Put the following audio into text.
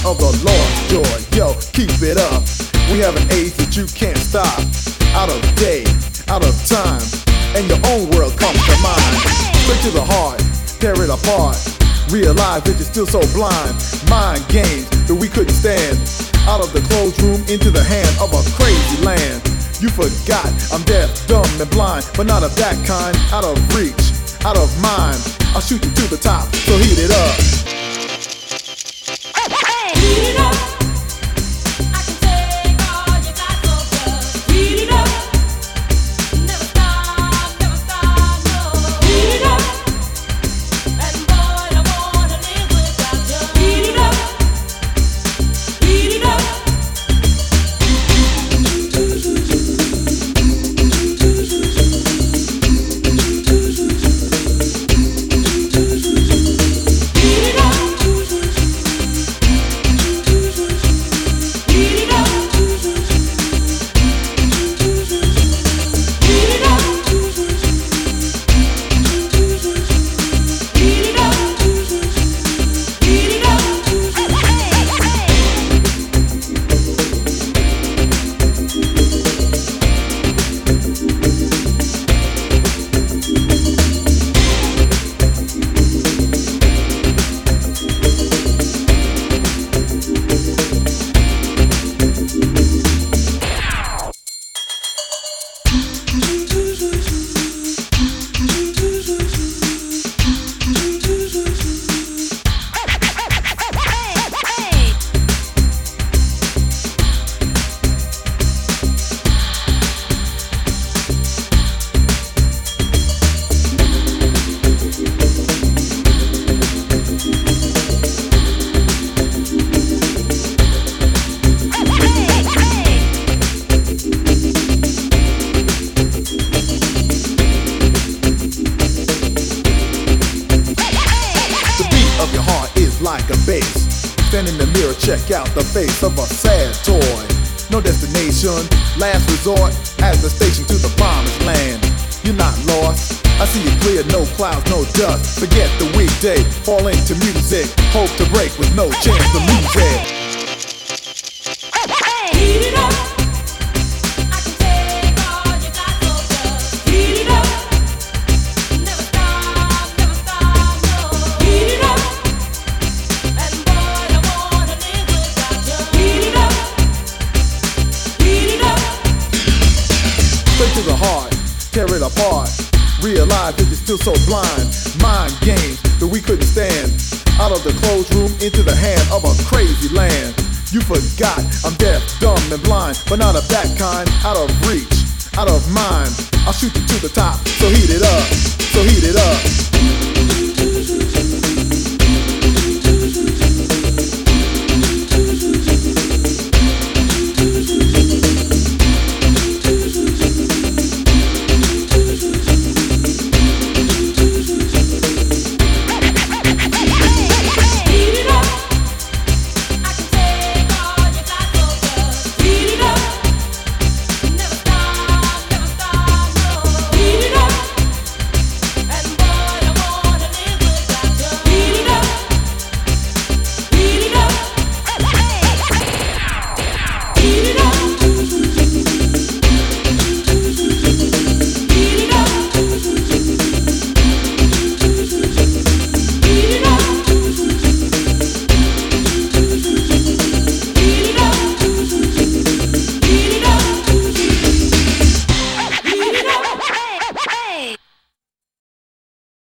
of the lost joy. Yo, keep it up. We have an age that you can't stop. Out of day, out of time, and your own world comes to mind. Straight to the heart, tear it apart. Realize that you're still so blind. Mind games that we couldn't stand. Out of the closed room into the hand of a crazy land. You forgot I'm deaf, dumb, and blind, but not of that kind. Out of reach, out of mind. I'll shoot you to the top, so heat it up. Heat it up. I can take all you got, so just heat it up. Never stop, no. Heat it up. And boy, I wanna live without you. Heat it up. Heat it up. Like a bass. Stand in the mirror, check out the face of a sad toy. No destination, last resort, as the station to the promised land. You're not lost, I see you clear, no clouds, no dust. Forget the weekday, fall into music. Hope to break with no chance to lose it. Heat it up. I can take all you got, so just heat it up. Never stop, no. Heat it up. And boy, I wanna live without you. Heat it up. Heat it up. Straight to the heart, tear it apart. Realize that you're still so blind. Mind games that we couldn't stand. Out of the closed room into the hand of a crazy land. You forgot I'm deaf, dumb, and blind, but not of that kind. Out of reach, out of mind. I'll shoot you to the top, so heat it up, so heat it up.